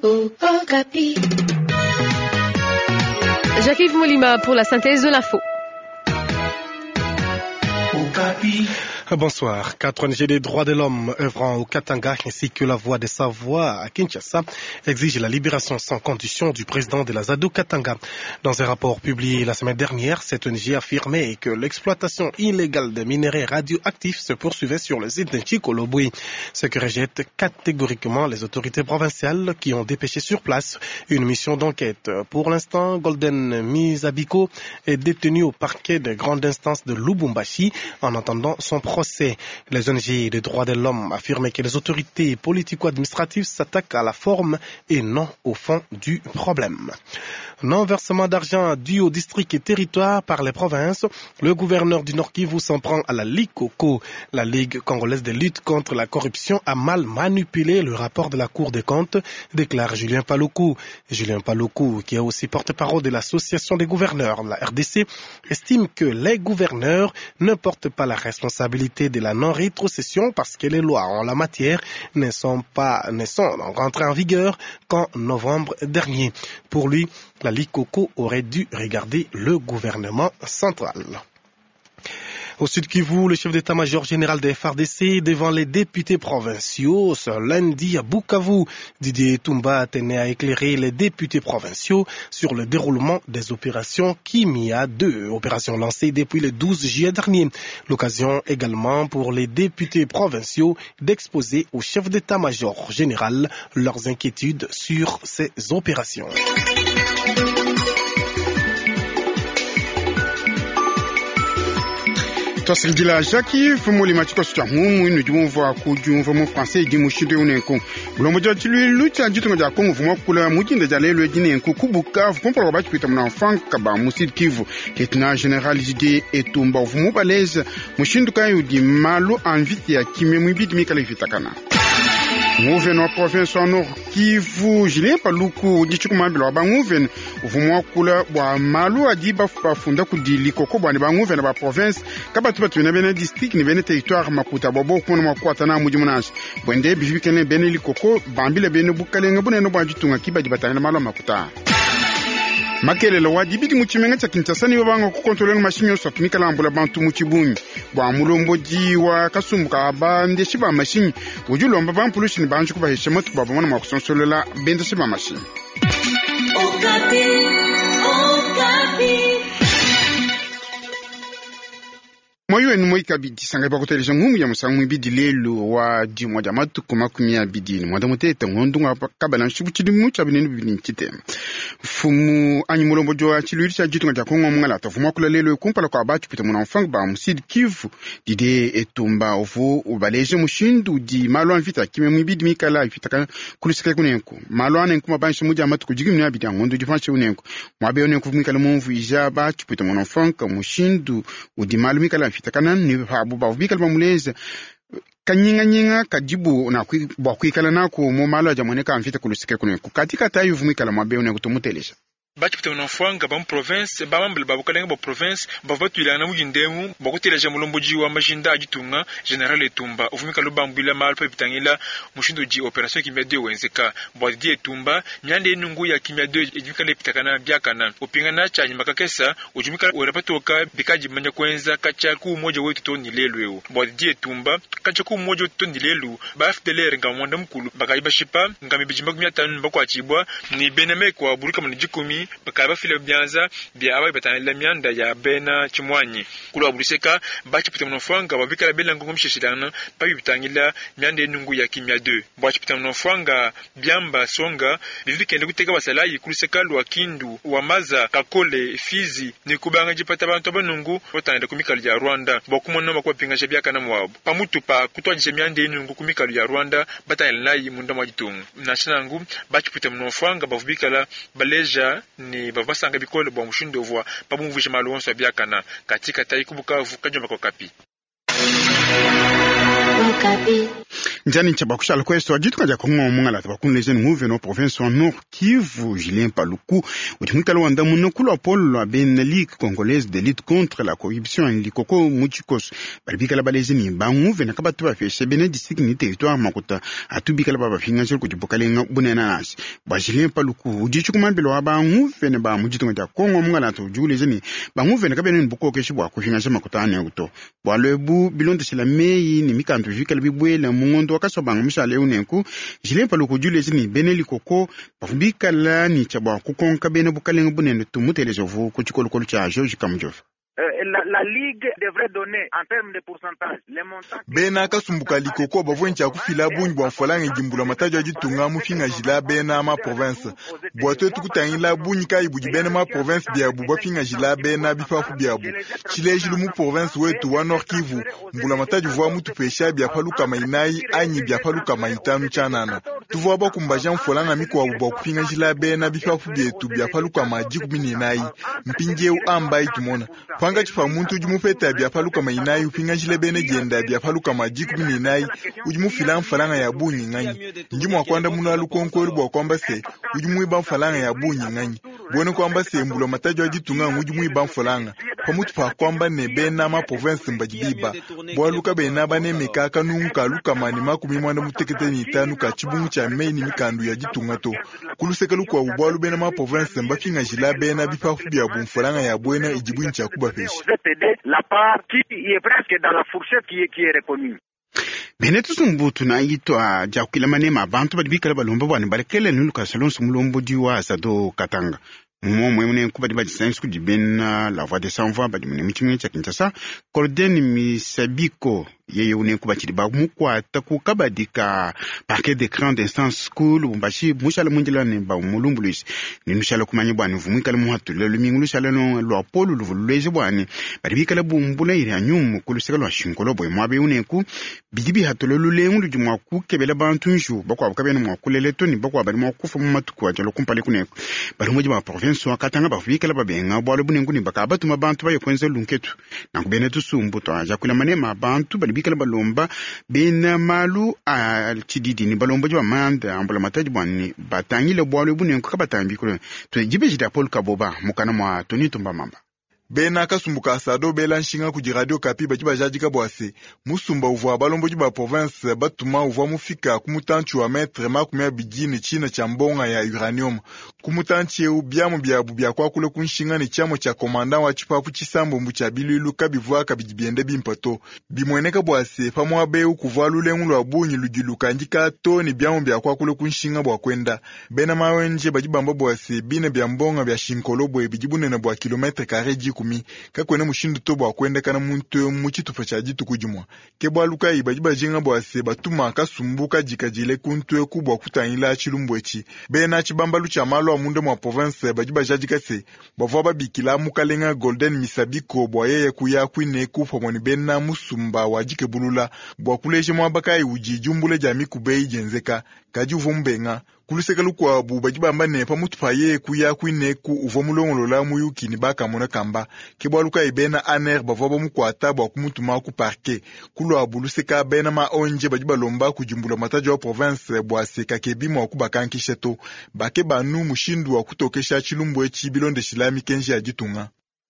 Okapi. Jacques-Yves Molima pour la synthèse de l'info. Okapi. Bonsoir. 4 ONG des droits de l'homme œuvrant au Katanga ainsi que la Voix des Sans-Voix à Kinshasa exigent la libération sans condition du président de la ZADU Katanga. Dans un rapport publié la semaine dernière, cette ONG affirmait que l'exploitation illégale des minerais radioactifs se poursuivait sur le site de Chikolobui, ce que rejettent catégoriquement les autorités provinciales qui ont dépêché sur place une mission d'enquête. Pour l'instant, Golden Mizabiko est détenu au parquet de grande instance de Lubumbashi en attendant son procès. Les ONG des droits de l'homme affirment que les autorités politico-administratives s'attaquent à la forme et non au fond du problème. Non-versement d'argent dû au district et territoire par les provinces, le gouverneur du Nord Kivu s'en prend à la Ligue Coco. La Ligue congolaise de lutte contre la corruption a mal manipulé le rapport de la Cour des comptes, déclare Julien Paluku. Julien Paluku, qui est aussi porte-parole de l'association des gouverneurs, la RDC, estime que les gouverneurs ne portent pas la responsabilité de la non-rétrocession parce que les lois en la matière ne sont rentrées en vigueur qu'en novembre dernier. Pour lui, la Ligue Coco aurait dû regarder le gouvernement central. Au Sud Kivu, le chef d'état-major général des FARDC devant les députés provinciaux ce lundi à Bukavu. Didier Tumba tenait à éclairer les députés provinciaux sur le déroulement des opérations Kimia 2, opérations lancées depuis le 12 juillet dernier. L'occasion également pour les députés provinciaux d'exposer au chef d'état-major général leurs inquiétudes sur ces opérations. Tosildila Jacques-Yves Molima chikosucha mumu inu jumva ku jumva mu français di mushinde unenko bulombo jati lui lucha jitunga ja kongo vuma kula mujinde ja lelo jinenko kubuka vumpolo ba chipita mna fanka ba musid Kivu lieutenant général Jide Etumba vumu baleze mushindu kayo di malu envite ya kimwe mwibidi mikala vitakana Mouven wa province wa Nord Kivu Julien Paluku dichukuma bilo ba mouven vumwa kula bwa malu adiba funda kudili koko bwa ba mouven ba province kabatu batu bene district ni bene territoire makuta bobo kono makwata na mujimunash bwende bibikene bene likoko bambile bene bukalenga bune no bwa jitunga kibaji batana malo makuta Makelele wa dibidi muchimenga cha Kinshasa ni babanga ku kontroler machine so kimikala ambula bantu muchibunyi bwa mulombo ji wa kasumbuka bande shiba machine ujulomba bampulushi ni banju kuba heshema tu baba mwana makusonsolela bende shiba machine Okapi. Moyo enu moika bidi sanga ba koteleja ngumu ya musangu bidi lelo wa di moja matu kuma kumia bidi moda mutete ngondunga kabala nshubuchidi mucha binini bibini chite fumu anyi mulombo jo achiluri cha jitunga ja kongo mungala tofuma kula lelo kumpala kwa bachu pita muna mfang ba musid Kivu Dide Etumba ofu ubaleje mushindu di malo anvita kime mbidi mikala ifitaka kulisika kunenko malo anenkuma banshe muja matu kujigimnya bidi ngondo difanshe unenko mwabe onenko mikala mumvu ija bachu pita muna mfang mushindu udi malo mikala fitakana ni habu ba ubikala bamuleze kanyinga kajibu na kuikala nako mo malo jamone ka amfita kulusika kunenko katika tayu vumikala mwabe onenko tumutelesha Bachipita unafwanga ba province ba mambele ba bukalenga ba province ba vatwila na mujindemu ba kuteleja mulombo ji wa majinda ajitunga General Etumba uvumika lobambila mal pa pitangila mushindo ji operation Kimia 2 wenzeka ba Didier Etumba myande nungu ya Kimia 2 ejumika lepitakana byakana upingana chanyi makakesa ujumika urapatoka bikaji manya kwenza kacha ku moja wetu toni lelweo ba Didier Etumba kacha ku moja toni lelu ba FDLR ngamonda mkulu bakayiba shipa ngamibijimba 500 bakwachibwa ni beneme kwa burika munijikumi bakaba file byanza bya abaye batanela myanda ya bena chimwanyi kula buliseka bachipita mnofanga babikala bela ngombo mshishirana pabi bitangila myanda enungu ya Kimia 2 bachipita mnofanga byamba songa bivikende kuteka basalayi kuliseka lwa kindu wamaza kakole fizi ni kubanga jipata bantu banungu botanda kumikali ya Rwanda bakumona makwapinga byaka na mwabo pamutupa kutwajije myanda enungu kumikali ya Rwanda batanela yi munda mwajitungu nashanangu bachipita mnofanga bavubikala baleja ni bavasanga bikole bwa mushindo vwa pabumvuje maluonso byakana katika tayi kubukavu kajomba kwa kapi Okapi. Njani chaba kushala kwesto ajitu kaja kongo mungala tabakun lezen nguve no province wa Nord Kivu Julien Paluku utimwikala wanda munokulu apolo wa ben ligue congolaise de lutte contre la corruption likoko muchikos balibikala balezini banguve na kabatu bafeshe bene district ni territoire makuta atubikala baba fingansel kujibokale bunena nasi ba Julien Paluku ujichu kumambelo wa banguve ne ba mujitu kaja kongo mungala to julezini banguve na kabene buko keshi bwa kufingansel makuta ane uto bwalebu bilonde sila meyi ni mikantu vikala bibwela mungondo wakasobanga mshale unenku Julien Paluku julezini beneli koko bafubikala ni chaba kukonka bene bukalenga bunene tumutelezovu kuchikolokolo cha George Kamjof. La ligue devrait donner en termes de pourcentage les montants bena kasumbuka likoko bavwencha kufila bunyi bwa mfalange jimbula matajo ajitunga mufinga jila bena ma province bwato tukutangila bunyi kai buji bena ma province biabu bafinga jila bena bifafu biabu chile jilu mu province wetu wa Nord Kivu mbula matajo vwa mutu pesha bia paluka mainai anyi bia paluka maitanu chanana tuva ba kumbaja mfolanga miko wa kufinga jila bena bifafu bietu bia paluka majiku bininai mpinjeu ambai tumona panga chifa muntu ujumufeta bia paluka mainai ufinga jile bene jenda bia paluka majiku bininai ujumufila mfalanga ya bunyi nganyi njimu wakwanda munu alukonkori bwa kwamba se ujumuiba mfalanga ya bunyi nganyi bwene kwamba se mbulo matajo ajitunga ujumuiba mfalanga pamutu pa kwamba ne bena ma province mbajibiba bwa luka bena bane mekaka nunga luka mani makumi mwanda mutekete ni tanu ka chibungu cha meini mikandu ya jitunga to kuluseka lukwa ubwalu bena ma province mbafinga jila bena bifafu bia bumfalanga ya bwena ijibu ncha kuba feshi la part qui est presque dans la fourchette qui est reconnue. Benetu sumbutu na itwa jakila manema abantu badibikala balomba bwana barekele nuluka salon sumulombo diwa Azado Katanga mwemune kubadi badi science kujibena la voix de sans voix badi mune michimwe cha Kinshasa Corden Misabiko yeye une kubachiri ba mukwa taku kabadika parquet d'écran d'instance school umbashi mushala munjila ne ba mulumbulis ni mushala kumanya bwana vumwikala muhatu le mingulu shala no lo polo luvuleze bwana badibikala bumbula iri anyumu kuluseka lo shinkolo boy mwabe uneku bidibi hatolo lulengu jumwa kukebela bantu nshu bakwa bakabena mwakulele toni bakwa bali mwakufa mu matuku ajalo kumpale kuneku bali moji ba province wa Katanga bafubikala babenga bwalo bunengu ni bakabatu mabantu bayekwenze lunketu nakubene tusumbuto ajakula manema abantu bikala balomba bena malu chididi ni balomba jwa manda ambula mataji bwani batangile bwalo bunengu kabatambi ko to jibejida Paul Kaboba mukana mwa Tony Tumba Mamba bena kasumbuka Asado bela nshinga kuji Radio Kapi bajiba jajika bwase musumba uva balombo jiba province batuma uva mufika kumutanchu wa metre makumya bijini china cha mbonga ya uranium kumutanchi eu biamu biabu bia kwa kule kunshinga ni chamo cha komanda wa chipapu chisambo mbucha bililu kabivwa kabijibiende bimpato bimweneka bwase pamwa beu kuvalu lengu wa bunyi lujiluka njika to ni biamu bia kwa kule kunshinga bwa kwenda bena mawenje bajiba mbo bwase bine bia mbonga bia shinkolobo bijibune na bwa kilometre kare jiku kakwene mushindu to bwa kwenda kana muntu muchitufa cha jitu kujumwa kebwa luka ibajiba jinga bwase batuma kasumbuka jikajile kuntu kubwa kutanyila chilumbwechi bena chibambalu cha malo amunde mwa province bajiba jajika se bavwa babikila mukalenga Golden Misabiko bwa yeye kuya kwine kufa mwani bena musumba wajike bulula bwa kuleje mwabakai ujijumbule jami kubei jenzeka kaji uvumbenga kuluseka lukwa bubajiba mbane pamutu paye kuya kwine ku uvomulongolo la muyuki ni baka mona kamba kebwa luka ibena aner bavwa mukwata bwa kumutuma ku parquet kulwa buluseka bena ma onje bajiba lomba kujumbula matajo wa province bwa seka kebimo wa kubakanki sheto bake banu mushindu wa kutokesha chilumbwe chibilonde shilami kenji ajitunga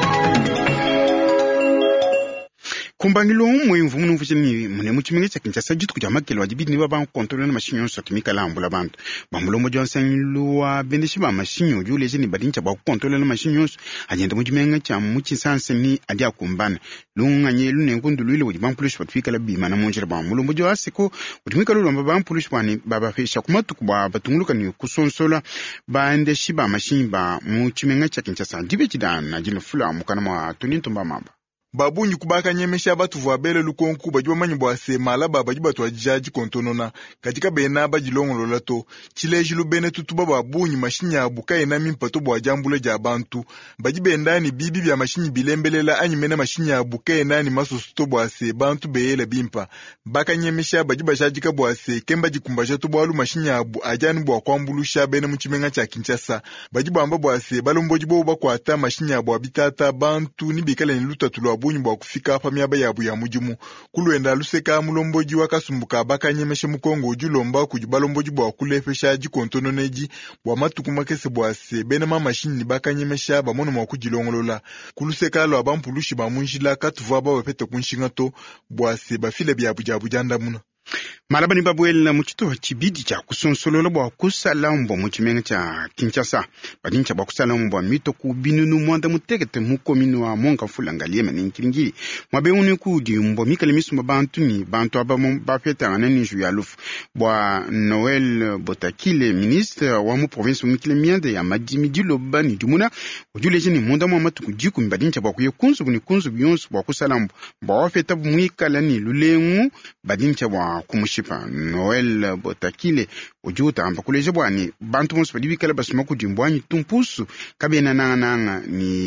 kumbangilo umwe mvumu mvujeni mune muchimenge cha Kinshasa jitu kujamakelo wajibidi ni baba kontrole na mashinyo so kimikala ambula bantu bamulomo Johnson luwa bendeshi ba mashinyo juleje ni badincha ba kontrole na mashinyo agenda muchimenge cha muchisanse ni adia kumbana lunga nyelu nengundu lwile wajibang police batfikala bima na monjera ba mulomo Joasiko utimikalo lomba ba police bani baba fesha kumatuku ba batunguluka ni kusonsola bandeshi ba mashinyo ba muchimenge cha Kinshasa dibechidana na jino fula mukana mwa Tony Tumba Mamba babunyi kubaka nyemesha batu vwabele lukonku bajiba manyi bwase malaba bajiba tuwajijaji kontonona katika bena bajilongo lolato chileji lubene tutuba babunyi mashinya abuka enami mpato bwajambule jabantu bajiba endani bibi bya mashinyi bilembelela anyimena mashinya abuka enani masosuto bwase bantu beyele bimpa baka nyemesha bajiba jajika bwase kemba jikumbaja tu bwalu mashinya abu ajani bwa kwambulusha bene muchimenga cha Kinshasa bajiba amba bwase balombo jibo bakwata mashinya abu abitata bantu nibikale niluta tulwa bunyi bwa kufika hapa miaba yabu ya mujimu. Kuluenda luseka mulomboji wakasumbuka bakanyemeshe mukongo ujulomba kujibalomboji bwa kulefesha jikontono neji bwa matukuma kese bwa se bene mamashini bakanyemesha bamono mwa kujilongolola. Kuluseka lo abampulushi bamunjila katuva bawepete kunshingato bwa se bafile byabu jabu janda muna. Malabani babuela muchito chibidi cha kusonsolola bwa kusala mbo muchimenga cha Kinshasa badincha bwa kusala mbo mito ku binunu mwanda mutekete mukomino wa monga fulangalie maninkiringi mwabe uni ku di mbo mikale misuma bantu ni bantu abamo bafeta anani ju ya lufu bwa Noël Botakile ministre wa mu province mikile miande ya madimi dilobani dumuna ujule ni mwanda mwa matuku jiku mbadincha bwa kuye kunzu biyonsu bwa kusala mbo bafeta mwikala ni lulengu badincha bwa kumushipa Noël Botakile ujuta amba kuleje bwani bantu bonse badibikala basuma kudimbwanyi tumpusu kabena nanga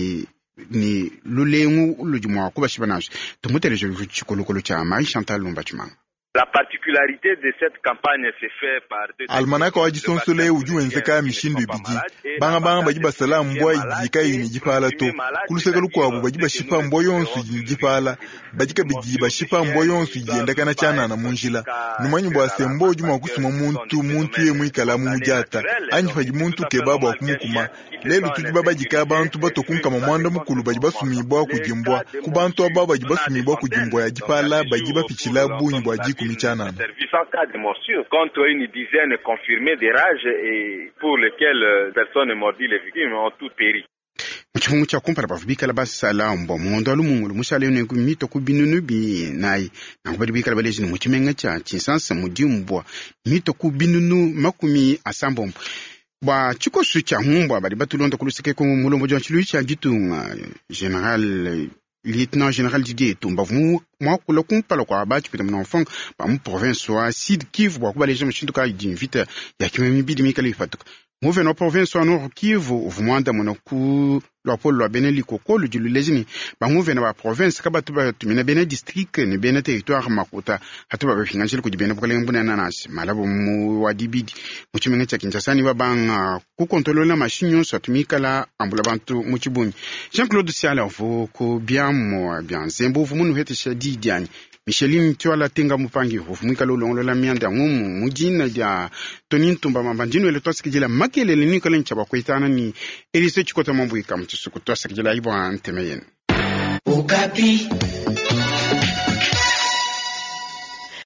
ni lulengu lujumwa kubashibanaje tumuteleje chikolokolo cha Marie Chantal Lumbachimanga. La particularité de cette campagne se fait par deux almanaka wajisonsole ujuwenzeka mishindo ibiji banga bajiba salamu mbwa ijika yinijipala to kuluseka lukwabu bajiba shipa mbwa yonsu yinijipala bajika biji bashipa mbwa yonsu yendakana chana na munjila numanyi bwa sembo ujuma kusuma muntu ye mwikala mujata anyifaji muntu kebabu akumukuma lelo tujiba bajika abantu batokunka mwanda mukulu bajiba sumibwa kujimbwa kubantu aba bajiba sumibwa kujimbwa yajipala bajiba pichila bunyi bwa jiku michana en cas de morsure contre une dizaine confirmée de rage et pour lesquelles personnes mordies les victimes ont tout péri. Muchimungu cha kumpara bafubikala basala mbo mundo alumungulu musale unengu mito kubinunu bi nai na kubadibikala baleji muchimenga cha chinsansa mudimbwa mito kubinunu makumi asambo bwa chiko sucha humbwa bali batulonda kulusike ko mulombo jonchilu cha ditunga general lieutenant général Didier Tumba moi kula kumpala kwa abachi pita mnafong ba mu province wa Sud Kivu bwa kubaleje mushindu ka dinvite ya kimemi bidi mikali fatuka move no province wa Nord Kivu uvumanda monoku lo polo beneli kokolo dilu lezini ba move na ba province ka batu ba tumina bene district ne bene territoire makuta hatuba ba finganjele ku dibene bukale mbuna nanasi malabo mu wadibidi muchimenga cha Kinshasa ni babanga ku kontrola machine so tumikala ambula bantu muchibunyi Jean-Claude Siala ko bien zembo vumunu hete shadi diani Micheline Tuala tenga mupangi hofumika lolongo la mianda ngumu mujina ya Tonin Tumba mambandino ele tosikijela makele ni kala nchaba kwitana ni elise chikota mambo ikamtsuku tosikijela ibo antemeyen Okapi.